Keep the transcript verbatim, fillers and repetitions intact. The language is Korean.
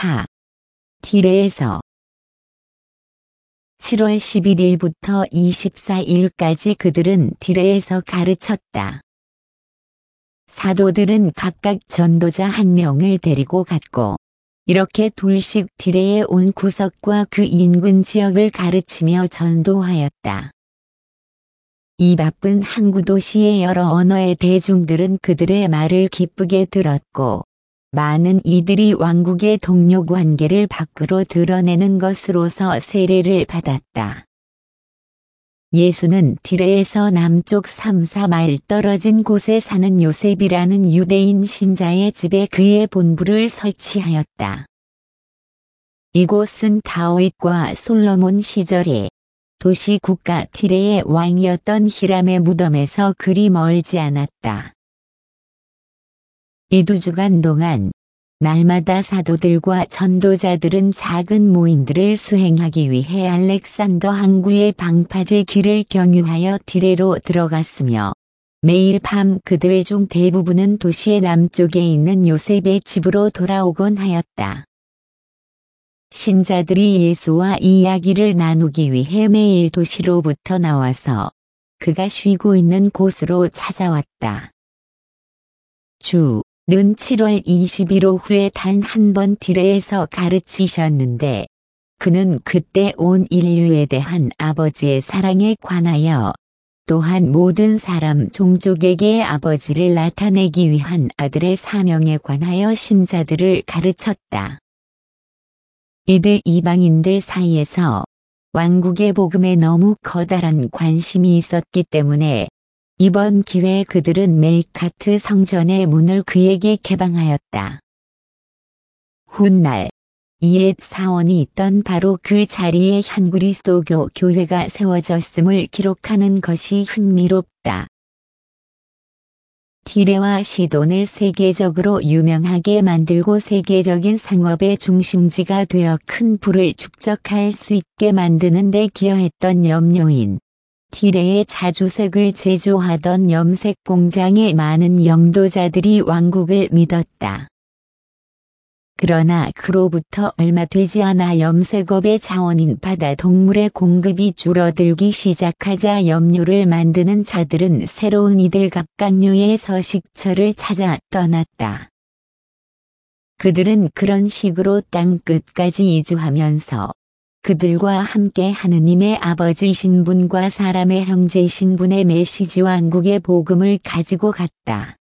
사. 디레에서 칠월 십일일부터 이십사일까지 그들은 디레에서 가르쳤다. 사도들은 각각 전도자 한 명을 데리고 갔고 이렇게 둘씩 디레에 온 구석과 그 인근 지역을 가르치며 전도하였다. 이 바쁜 항구 도시의 여러 언어의 대중들은 그들의 말을 기쁘게 들었고 많은 이들이 왕국의 동료 관계를 밖으로 드러내는 것으로서 세례를 받았다. 예수는 디레에서 남쪽 삼, 사 마일 떨어진 곳에 사는 요셉이라는 유대인 신자의 집에 그의 본부를 설치하였다. 이곳은 다윗과 솔로몬 시절에 도시 국가 티레의 왕이었던 히람의 무덤에서 그리 멀지 않았다. 이 두 주간 동안 날마다 사도들과 전도자들은 작은 모임들을 수행하기 위해 알렉산더 항구의 방파제 길을 경유하여 디레로 들어갔으며 매일 밤 그들 중 대부분은 도시의 남쪽에 있는 요셉의 집으로 돌아오곤 하였다. 신자들이 예수와 이야기를 나누기 위해 매일 도시로부터 나와서 그가 쉬고 있는 곳으로 찾아왔다. 주는 칠월 이십일 오후에 단 한 번 디레에서 가르치셨는데 그는 그때 온 인류에 대한 아버지의 사랑에 관하여 또한 모든 사람 종족에게 아버지를 나타내기 위한 아들의 사명에 관하여 신자들을 가르쳤다. 이들 이방인들 사이에서 왕국의 복음에 너무 커다란 관심이 있었기 때문에 이번 기회에 그들은 멜카트 성전의 문을 그에게 개방하였다. 훗날 이옛 사원이 있던 바로 그 자리에 한 그리스도교 교회가 세워졌음을 기록하는 것이 흥미롭다. 디레와 시돈을 세계적으로 유명하게 만들고 세계적인 상업의 중심지가 되어 큰 부를 축적할 수 있게 만드는 데 기여했던 염료인 디레의 자주색을 제조하던 염색 공장의 많은 영도자들이 왕국을 믿었다. 그러나 그로부터 얼마 되지 않아 염색업의 자원인 바다 동물의 공급이 줄어들기 시작하자 염료를 만드는 자들은 새로운 이들 갑각류의 서식처를 찾아 떠났다. 그들은 그런 식으로 땅 끝까지 이주하면서 그들과 함께 하느님의 아버지이신 분과 사람의 형제이신 분의 메시지 왕국의 복음을 가지고 갔다.